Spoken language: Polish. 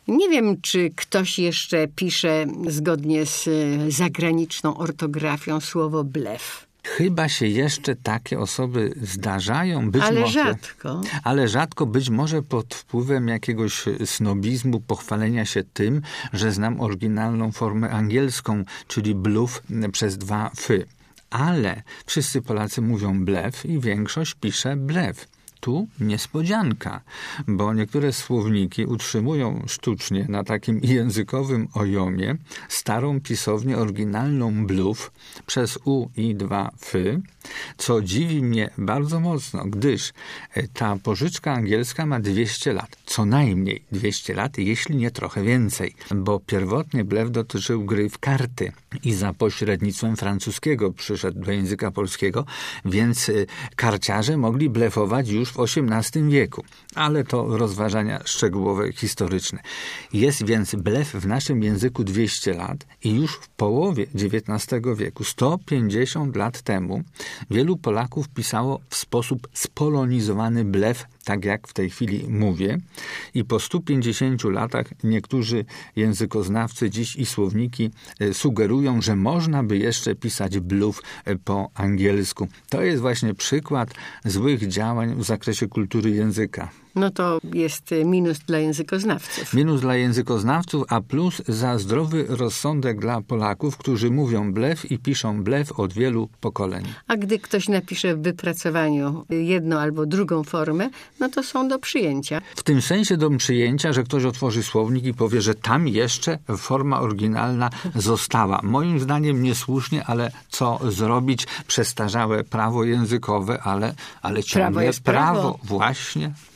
Nie wiem, czy ktoś jeszcze pisze zgodnie z zagraniczną ortografią słowo blef. Chyba się jeszcze takie osoby zdarzają. Ale rzadko, być może pod wpływem jakiegoś snobizmu, pochwalenia się tym, że znam oryginalną formę angielską, czyli bluff przez 2 fy. Ale wszyscy Polacy mówią blef i większość pisze blef. Tu niespodzianka, bo niektóre słowniki utrzymują sztucznie na takim językowym ojomie starą pisownię oryginalną bluff przez u i 2 fy, co dziwi mnie bardzo mocno, gdyż ta pożyczka angielska ma 200 lat, co najmniej 200 lat, jeśli nie trochę więcej, bo pierwotnie blef dotyczył gry w karty i za pośrednictwem francuskiego przyszedł do języka polskiego, więc karciarze mogli blefować już w XVIII wieku, ale to rozważania szczegółowe, historyczne. Jest więc blef w naszym języku 200 lat i już w połowie XIX wieku, 150 lat temu, wielu Polaków pisało w sposób spolonizowany blef, tak jak w tej chwili mówię. I po 150 latach niektórzy językoznawcy dziś i słowniki sugerują, że można by jeszcze pisać bluff po angielsku. To jest właśnie przykład złych działań w zakresie kultury języka. No to jest minus dla językoznawców. Minus dla językoznawców, a plus za zdrowy rozsądek dla Polaków, którzy mówią blef i piszą blef od wielu pokoleń. A gdy ktoś napisze w wypracowaniu jedną albo drugą formę, no to są do przyjęcia. W tym sensie do przyjęcia, że ktoś otworzy słownik i powie, że tam jeszcze forma oryginalna została. Moim zdaniem niesłusznie, ale co zrobić? Przestarzałe prawo językowe, ale ciągle prawo jest prawo. Właśnie.